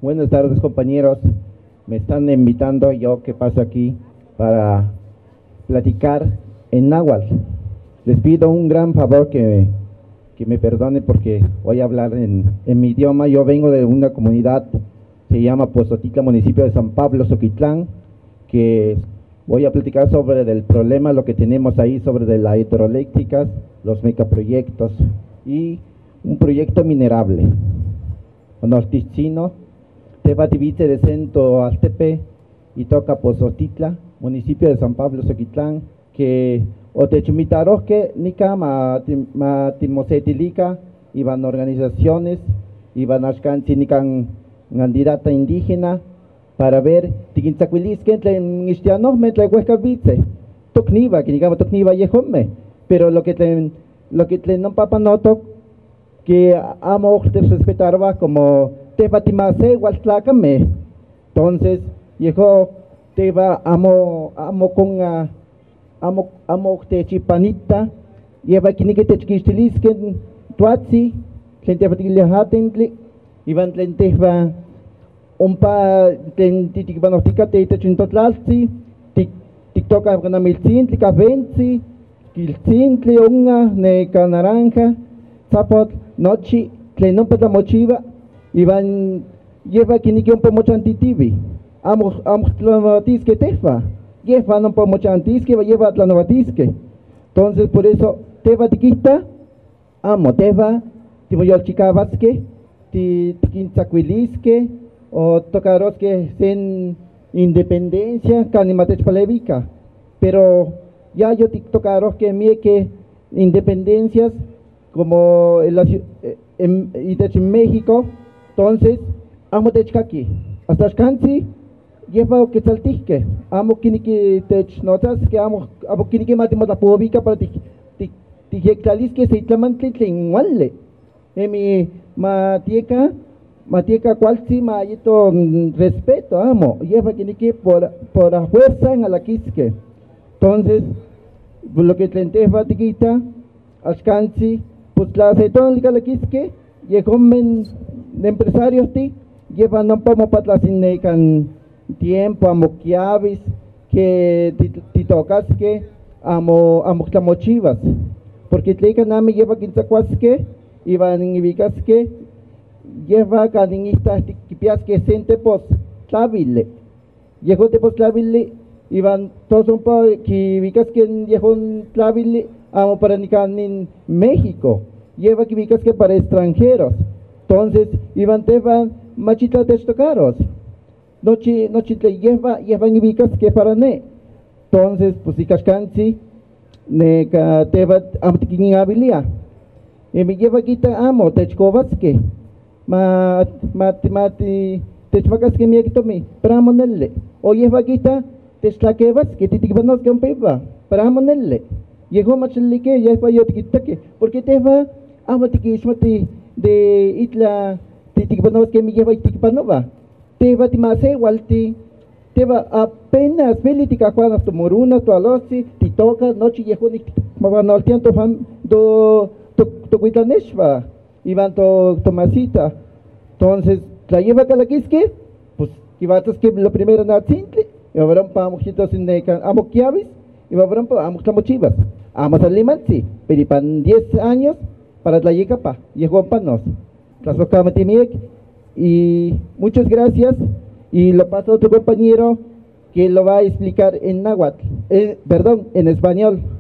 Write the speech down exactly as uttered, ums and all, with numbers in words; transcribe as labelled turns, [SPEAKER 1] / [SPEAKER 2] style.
[SPEAKER 1] Buenas tardes, compañeros. Me están invitando, yo que paso aquí para platicar en náhuatl. Les pido un gran favor que, que me perdonen porque voy a hablar en, en mi idioma. Yo vengo de una comunidad, se llama Pozotitla, municipio de San Pablo, Soquitlán, que voy a platicar sobre el problema, lo que tenemos ahí sobre de las hidroeléctricas, los megaproyectos y un proyecto minerable. Norticino, Teba divide de Centro Altepe y toca Pozotitla, municipio de San Pablo, Soquitlán, que o te chumitaros que nica ma ma timosetilica iban organizaciones iban ashkanti nican candidata indígena para ver tiquintzacuilisque entre cristianos me tlahuesca vice tocniva que digamos tocniva yejome, pero lo que te lo que te no papa noto que amo te respetarva como te fatimase igual tlacame, entonces yejo te va amo amo con uh, amo amo te chipanita lleva que ni que te chiquistilisque tuatsi tlen te fatilhatentli iban tlen te va un pa tlen titikbanostika te te chintotlalsi tik tiktoka ganamilcintli kaventsi kilcintli unga ne naranja zapot nochi tlen no pata mochiva iban lleva que ni que un po mochantitivi amo amo tlanotisque tefa lleva no po mochantisque va lleva tlanovatisque, entonces por eso teva tiquita amo teva timoyolchicavasque ti tiquintzacuilisque o tocarosque sen independencia canimatechpalevica, pero ya yo tocaros que mie que independencias como en, la, en, en México, entonces amo techcaqui hasta xcansi lleva que saltique amo que tech notas que amo amo que matemos la pública para ti ti ti que se tlamantli tlinguale emi matieca matieca cualsi mayito respeto amo lleva que por por a fuerza en la quisque, entonces lo que tlentefa tiquita ascansi pues la acetón la quisque yecomen de empresarios ti llevan no pomo patlacinecan tiempo amo kiavis que titocasque amo amo tlamochivas porque tleca nami lleva quintzacuasque iban ibicasque lleva caninista tiquipiasque sente pos tlavile llegó de pos tlavile iban todos un po que ibicasque llegó tlavile amo para nican en México lleva que ibicasque para extranjeros, entonces iban tevan machita testocaros nochi nochi te lleva llevan ibicas que para ne, entonces pues si cascansi ne ka teva amtikin habilia y me lleva quita amo techkovasque ma mati mati techvacasque mi ektomi para monelle o lleva quita techlaquevasque titikvanosque un peba para monelle llegó machlique lleva yo tikitake porque teva amo tikishmati de itla titikvanosque mi lleva itikpanova teva timase walti teva apenas pelitica cuando tu moruna tu alosi ti toca noche yejo ni mabanaltian to fam do to to cuitaneshva iban to tomasita, entonces la lleva calaquisque pues ibatas que lo primero na simple y verán pa mojitos en neca amo kiavis y verán pa amo tlamochivas amo salimansi peripan diez años para la yecapa llegó panos tlasocamatiemiek. Y muchas gracias y lo paso a otro compañero que lo va a explicar en náhuatl, eh, perdón, en español.